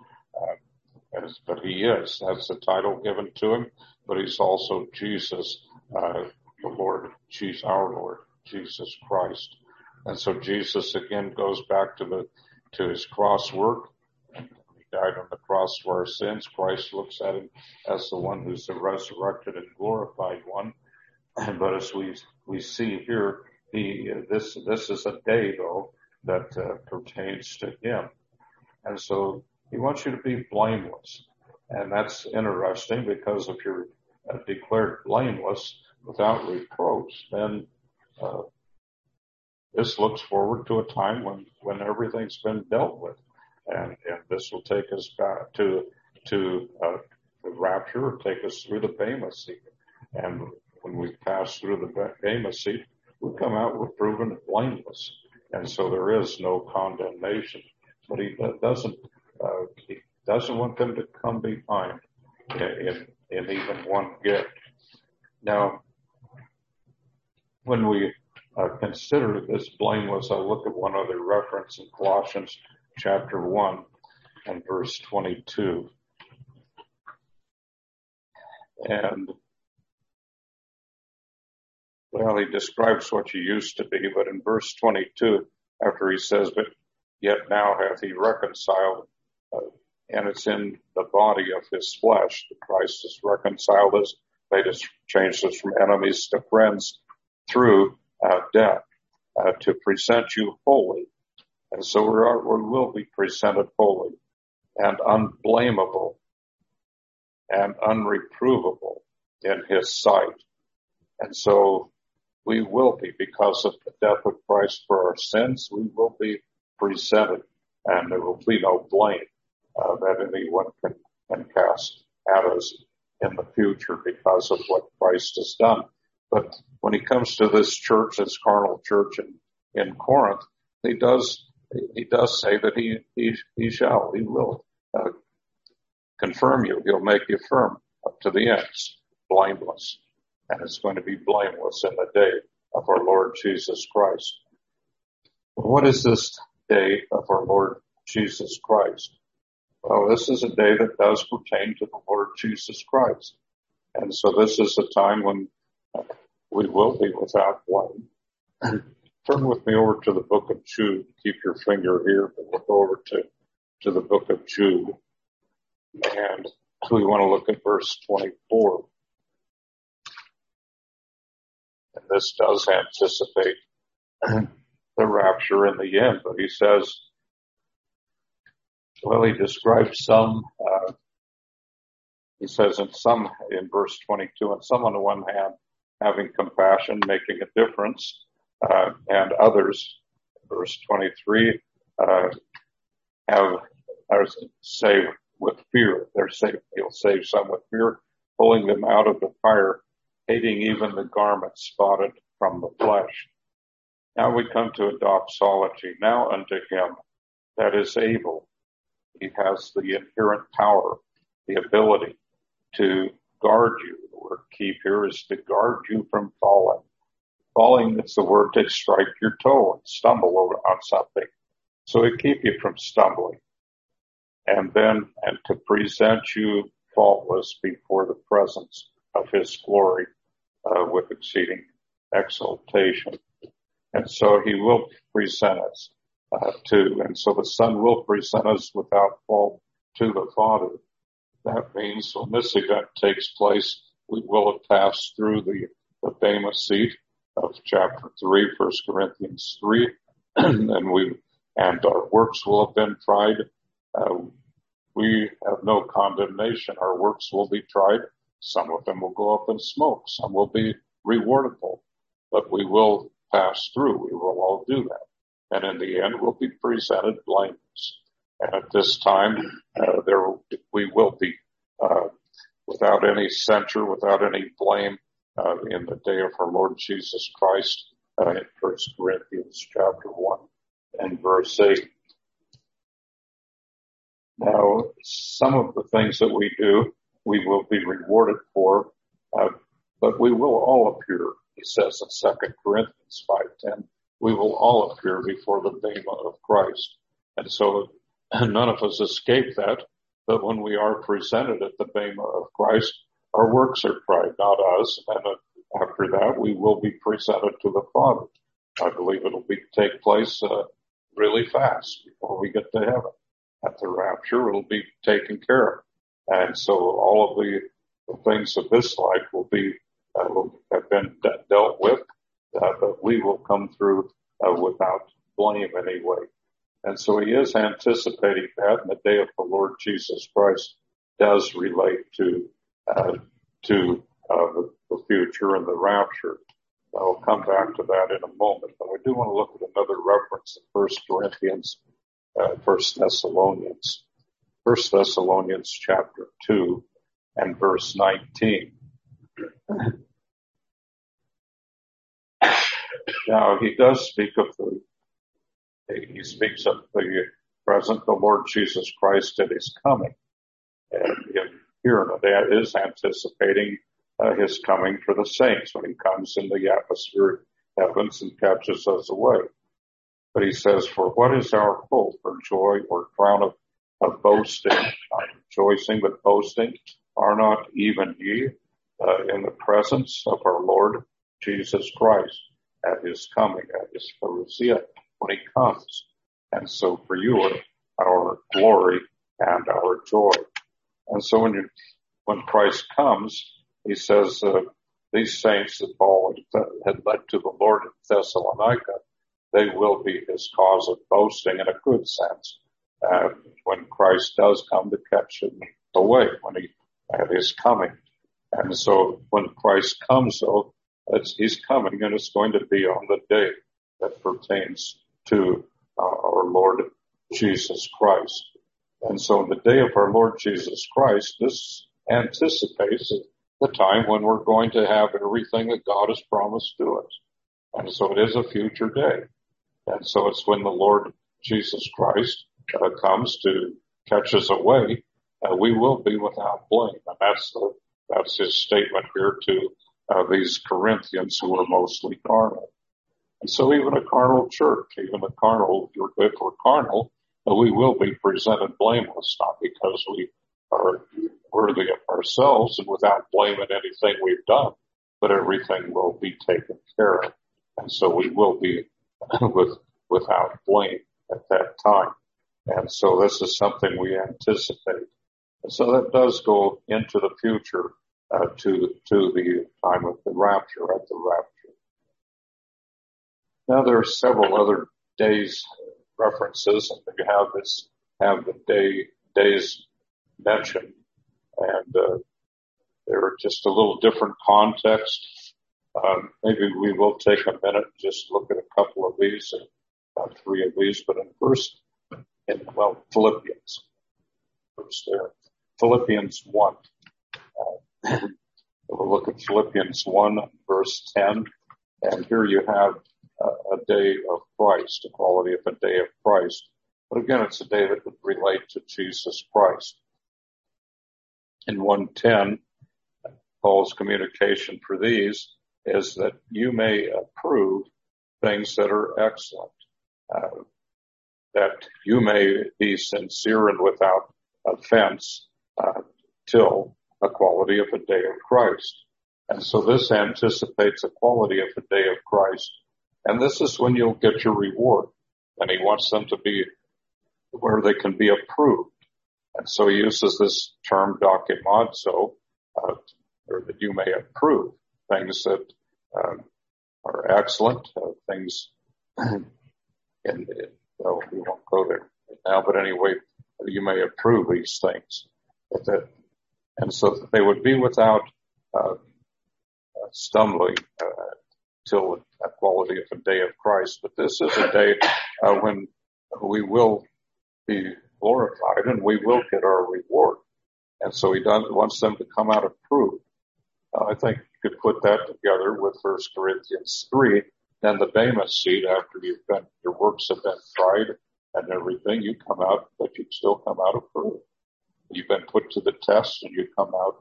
S1: But he is. That's the title given to him. But he's also Jesus, the Lord, Jesus, our Lord, Jesus Christ. And so Jesus again goes back to his cross work. He died on the cross for our sins. Christ looks at him as the one who's the resurrected and glorified one. But as we see here, this is a day though that pertains to him. And so he wants you to be blameless. And that's interesting, because if you're declared blameless without reproach, then this looks forward to a time when everything's been dealt with. And this will take us back to the rapture, or take us through the Bema seat. And when we pass through the Bema seat, we come out with proven blameless. And so there is no condemnation. But he doesn't want them to come behind in even one gift. Now, when we consider this blameless, I'll look at one other reference in Colossians chapter 1 and verse 22. And, well, he describes what you used to be, but in verse 22, after he says, but yet now hath he reconciled, and it's in the body of his flesh that Christ has reconciled us, made us, changed us from enemies to friends through death, to present you holy. And so we will be presented holy and unblameable and unreprovable in his sight. And so we will be, because of the death of Christ for our sins, we will be presented, and there will be no blame that anyone can cast at us in the future because of what Christ has done. But when he comes to this church, this carnal church in Corinth, he does say that he will confirm you. He'll make you firm up to the ends, blameless. And it's going to be blameless in the day of our Lord Jesus Christ. What is this day of our Lord Jesus Christ? Well, this is a day that does pertain to the Lord Jesus Christ. And so this is a time when we will be without blame. Turn with me over to the book of Jude. Keep your finger here, but we'll go over to the book of Jude. And we want to look at verse 24. And this does anticipate the rapture in the end, but he says, well, he describes some, he says in verse 22, and some on the one hand having compassion, making a difference, and others Verse 23, are saved with fear. They're saved. He'll save some with fear, pulling them out of the fire, hating even the garment spotted from the flesh. Now we come to a doxology. Now unto him that is able. He has the inherent power, the ability to guard you. The word keep here is to guard you from falling. Falling is the word to strike your toe and stumble over on something. So it keep you from stumbling. And to present you faultless before the presence of his glory, with exceeding exaltation. And so he will present us, and so the Son will present us without fault to the Father. That means when this event takes place, we will have passed through the Bema seat of chapter 3, 1 Corinthians 3, and our works will have been tried. We have no condemnation. Our works will be tried. Some of them will go up in smoke. Some will be rewardable, but we will pass through. We will all do that. And in the end, we'll be presented blameless. And at this time, we will be, without any censure, without any blame, in the day of our Lord Jesus Christ, in 1 Corinthians chapter 1 and verse 8. Now, some of the things that we do, we will be rewarded for, but we will all appear, he says in 2 Corinthians 5:10, we will all appear before the Bema of Christ. And so none of us escape that, but when we are presented at the Bema of Christ, our works are tried, not us, and after that we will be presented to the Father. I believe it'll take place really fast before we get to heaven. At the rapture, it'll be taken care of. And so all of the things of this life will have been dealt with, but we will come through without blame anyway. And so he is anticipating that, and the day of the Lord Jesus Christ does relate to the future and the rapture. I'll come back to that in a moment, but I do want to look at another reference in 1 Thessalonians chapter 2 and verse 19. Now he does speak of he speaks of the present, the Lord Jesus Christ at his coming. And here that is anticipating his coming for the saints when he comes in the atmospheric heavens and catches us away. But he says, for what is our hope or joy or crown of boasting, not rejoicing, but boasting? Are not even ye in the presence of our Lord Jesus Christ at his coming, at his parousia, when he comes? And so for you are our glory and our joy. And so when Christ comes, he says, these saints that Paul had led to the Lord in Thessalonica, they will be his cause of boasting in a good sense, when Christ does come to catch him away, at his coming. And so when Christ comes, though, he's coming, and it's going to be on the day that pertains to our Lord Jesus Christ. And so the day of our Lord Jesus Christ, this anticipates the time when we're going to have everything that God has promised to us. And so it is a future day. And so it's when the Lord Jesus Christ comes to catch us away, we will be without blame. And that's his statement here to these Corinthians who are mostly carnal. And so even a carnal church, if we're carnal, we will be presented blameless, not because we are worthy of ourselves and without blame in anything we've done, but everything will be taken care of. And so we will be without blame at that time. And so this is something we anticipate. And so that does go into the future, to the time of the rapture, at the rapture. Now there are several other days references, and you have the days mentioned, and they're just a little different context. Maybe we will take a minute and just look at a couple of these three of these, but Philippians. First there. Philippians 1. We'll look at Philippians 1, verse 10. And here you have a day of Christ, a quality of a day of Christ. But again, it's a day that would relate to Jesus Christ. In 1:10, Paul's communication for these is that you may approve things that are excellent, that you may be sincere and without offense till a quality of a day of Christ. And so this anticipates a quality of the day of Christ. And this is when you'll get your reward. And he wants them to be where they can be approved. And so he uses this term dokimazo, or that you may approve things that are excellent, things well, we won't go there right now, but anyway, you may approve these things. And so that they would be without stumbling till a quality of a day of Christ. But this is a day when we will be glorified and we will get our reward. And so he wants them to come out approved. I think you could put that together with 1 Corinthians 3. Then the Bema seat, after your works have been tried and everything, you come out, but you still come out approved. You've been put to the test and you come out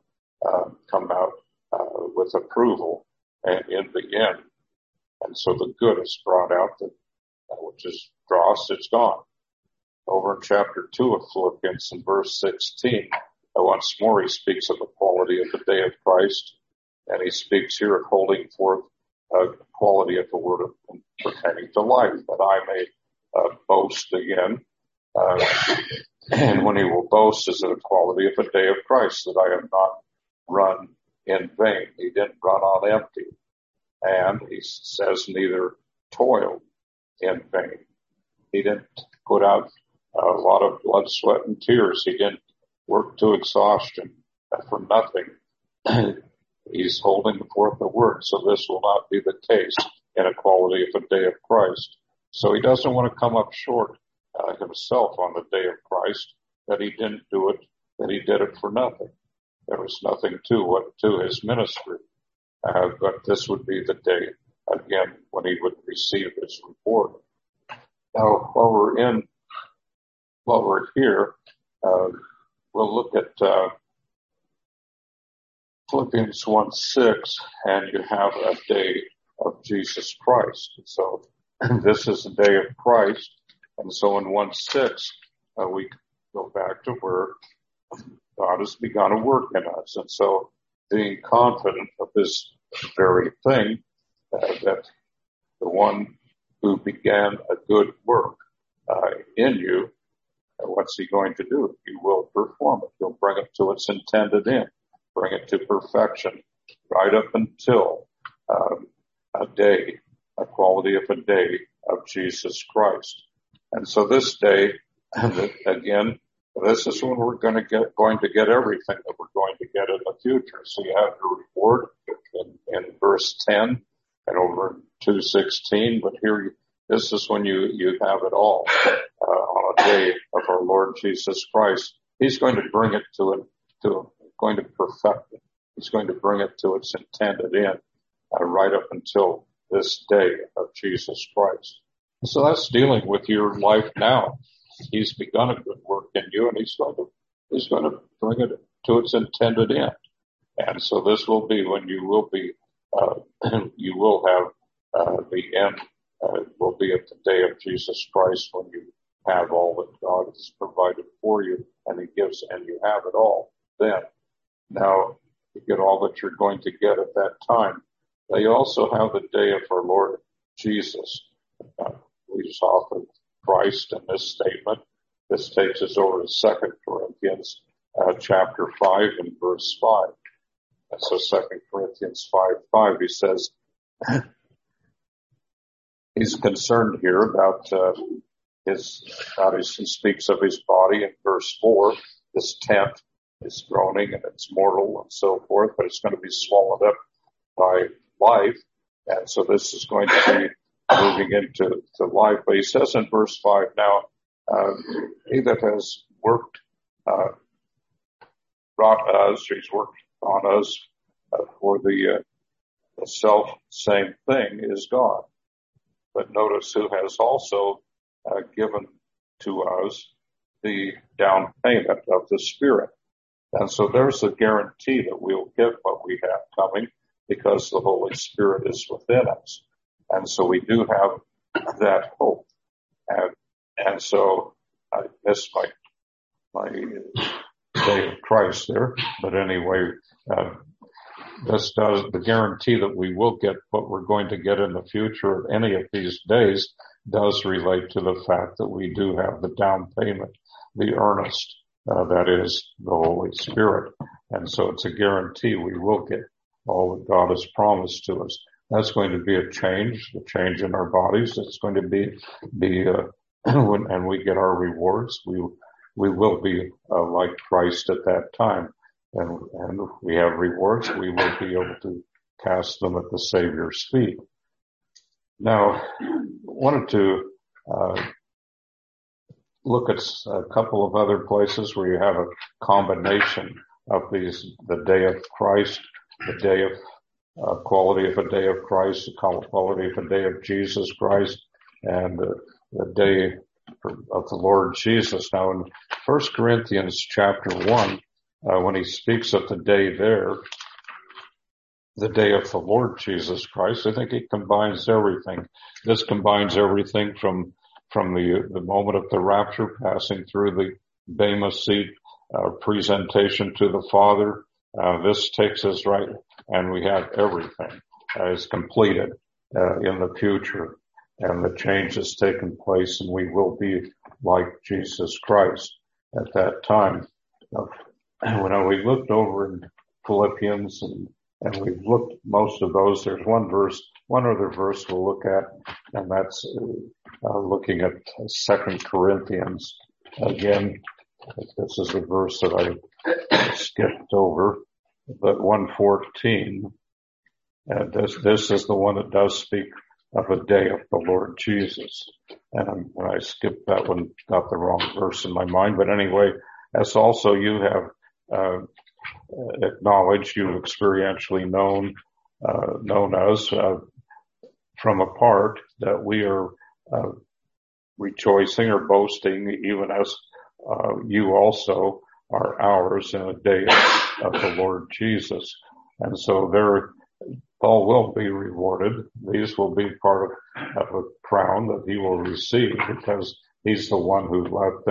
S1: with approval and in the end. And so the good is brought out, which is dross, it's gone. Over in chapter 2 of Philippians in verse 16, once more he speaks of the quality of the day of Christ, and he speaks here of holding forth a quality of the word pertaining to life, that I may boast again. And when he will boast is a quality of the day of Christ, that I have not run in vain. He didn't run on empty. And he says neither toiled in vain. He didn't put out a lot of blood, sweat, and tears. He didn't work to exhaustion for nothing. He's holding forth the word. So this will not be the case in a quality of the day of Christ. So he doesn't want to come up short himself on the day of Christ, that he didn't do it, that he did it for nothing. There was nothing to his ministry. But this would be the day, again, when he would receive his reward. Now, while we're here, we'll look at Philippians 1:6, and you have a day of Jesus Christ. So this is the day of Christ. And so in 1:6, we go back to where God has begun a work in us. And so being confident of this very thing, that the one who began a good work in you, what's he going to do? He will perform it. He'll bring it to its intended end, bring it to perfection, right up until a quality of a day of Jesus Christ. And so this day, again, this is when we're going to get everything that we're going to get in the future. So you have your reward in verse 10 and over in 2:16, but here, this is when you have it all, on a day of our Lord Jesus Christ. He's going to bring it going to perfect it. He's going to bring it to its intended end, right up until this day of Jesus Christ. So that's dealing with your life now. He's begun a good work in you, and he's going to bring it to its intended end. And so this will be when you will be, you will have the end. Will be at the day of Jesus Christ, when you have all that God has provided for you, and He gives, and you have it all. Then, now you get all that you're going to get at that time. Now you also have the day of our Lord Jesus. We saw from Christ in this statement. This takes us over to 2 Corinthians chapter 5 and verse 5. And so 2 Corinthians 5:5, he says, he's concerned here about he speaks of his body in verse 4. This tent is groaning and it's mortal and so forth, but it's going to be swallowed up by life. And so this is going to be moving into life. But he says in verse 5, now, he that has worked, brought us, he's worked on us for the self same thing is God. But notice who has also given to us the down payment of the Spirit. And so there's a guarantee that we'll get what we have coming because the Holy Spirit is within us. And so we do have that hope. And so I missed my day of Christ there. But anyway, this does the guarantee that we will get what we're going to get in the future of any of these days does relate to the fact that we do have the down payment, the earnest, that is the Holy Spirit. And so it's a guarantee we will get all that God has promised to us. That's going to be a change in our bodies. It's going to be and we get our rewards. We will be like Christ at that time. And if we have rewards, we will be able to cast them at the Savior's feet. Now, I wanted to look at a couple of other places where you have a combination of these, the day of Christ, the day of quality of a day of Christ, the quality of a day of Jesus Christ, and the day of the Lord Jesus. Now, in 1 Corinthians chapter 1, when he speaks of the day there, the day of the Lord Jesus Christ, I think he combines everything. This combines everything from the moment of the rapture, passing through the Bema seat, presentation to the Father. This takes us right, and we have everything is completed in the future, and the change has taken place, and we will be like Jesus Christ at that time. When we looked over in Philippians and we've looked most of those, there's one other verse we'll look at, and that's looking at 2 Corinthians. Again, this is a verse that I skipped over, but 1:14. And this is the one that does speak of a day of the Lord Jesus. And when I skipped that one, got the wrong verse in my mind. But anyway, as also you have acknowledged, you've experientially known us from apart, that we are rejoicing or boasting, even as you also are ours in a day of the Lord Jesus. And so Paul will be rewarded. These will be part of a crown that he will receive because he's the one who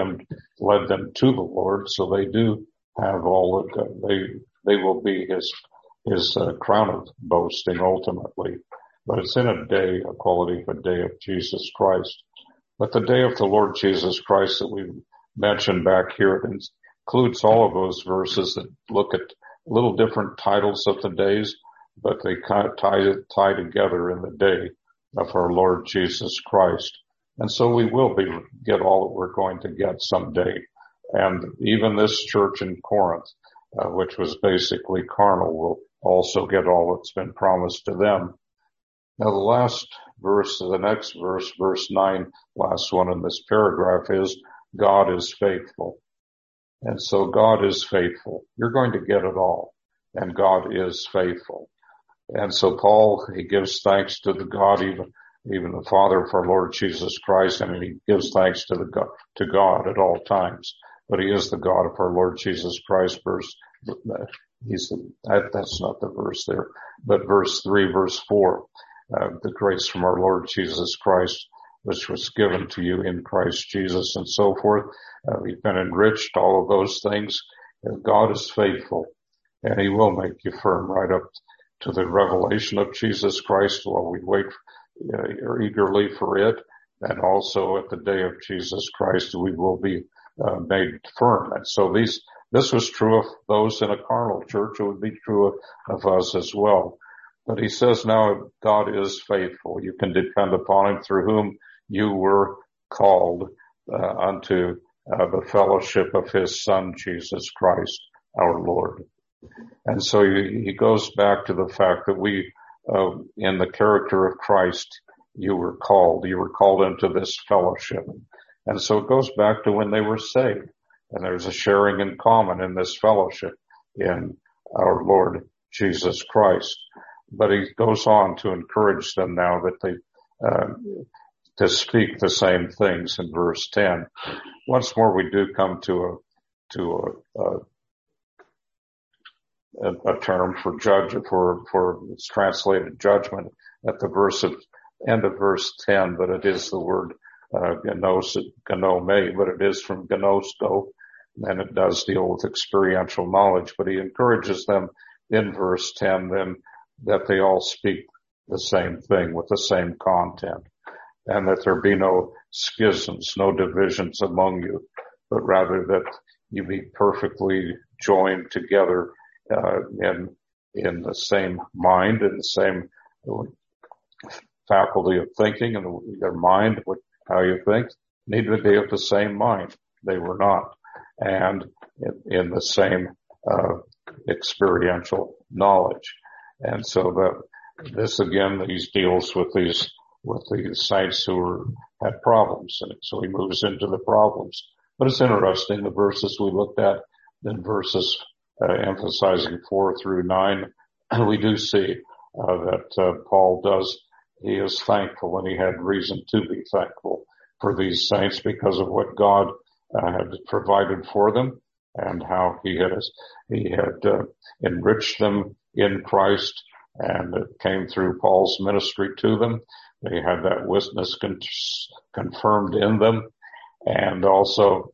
S1: led them to the Lord. So they do have all that they will be his crown of boasting ultimately. But it's in a day, a quality of a day of Jesus Christ. But the day of the Lord Jesus Christ that we mentioned back here, it includes all of those verses that look at little different titles of the days, but they kind of tie together in the day of our Lord Jesus Christ. And so we will get all that we're going to get someday. And even this church in Corinth, which was basically carnal, will also get all that's been promised to them. Now the last verse, the next verse, verse 9, last one in this paragraph is, God is faithful. And so God is faithful. You're going to get it all. And God is faithful. And so Paul, he gives thanks to the God, even the Father of our Lord Jesus Christ. I mean, he gives thanks to God at all times. But he is the God of our Lord Jesus Christ. That's not the verse there, but verse 3, verse 4, the grace from our Lord Jesus Christ, which was given to you in Christ Jesus, and so forth. We've been enriched, all of those things. God is faithful, and he will make you firm right up to the revelation of Jesus Christ while we wait eagerly for it. And also at the day of Jesus Christ, we will be made firm. And so this was true of those in a carnal church. It would be true of us as well. But he says now God is faithful. You can depend upon him, through whom you were called unto the fellowship of his Son, Jesus Christ, our Lord. And so he goes back to the fact that we, in the character of Christ, you were called into this fellowship. And so it goes back to when they were saved. And there's a sharing in common in this fellowship in our Lord Jesus Christ. But he goes on to encourage them now that they, to speak the same things in verse 10. Once more, we do come to a term for judge, for it's translated judgment at the end of verse 10, but it is the word, gnome, but it is from gnosko, and it does deal with experiential knowledge. But he encourages them in verse 10 then that they all speak the same thing with the same content, and that there be no schisms, no divisions among you, but rather that you be perfectly joined together in the same mind, in the same faculty of thinking, and their mind, how you think, need to be of the same mind. They were not, and in the same experiential knowledge. And so this again, these deals with these saints who had problems, and so he moves into the problems. But it's interesting, the verses we looked at, in verses emphasizing 4 through 9, we do see that Paul he is thankful, and he had reason to be thankful for these saints because of what God had provided for them, and how he had enriched them in Christ, and it came through Paul's ministry to them. They had that witness confirmed in them, and also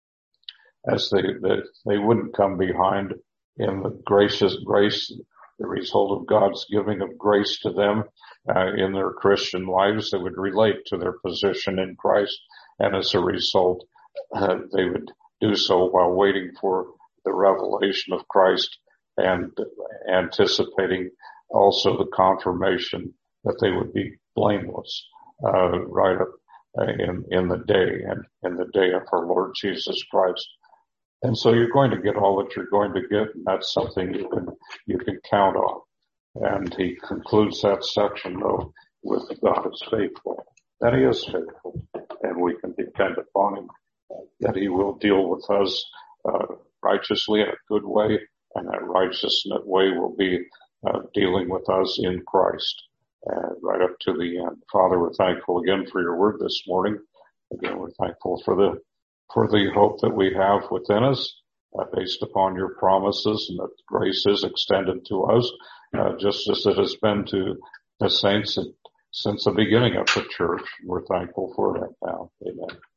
S1: as they wouldn't come behind in the grace, the result of God's giving of grace to them in their Christian lives. They would relate to their position in Christ, and as a result, they would do so while waiting for the revelation of Christ and anticipating also the confirmation that they would be blameless right up in the day, and in the day of our Lord Jesus Christ. And so you're going to get all that you're going to get, and that's something you can count on. And he concludes that section though with God is faithful. That he is faithful, and we can depend upon him, that he will deal with us righteously in a good way, and that righteous way will be dealing with us in Christ right up to the end. Father, we're thankful again for your word this morning. Again, we're thankful for the hope that we have within us, based upon your promises, and that grace is extended to us, just as it has been to the saints since the beginning of the church. We're thankful for that now. Amen.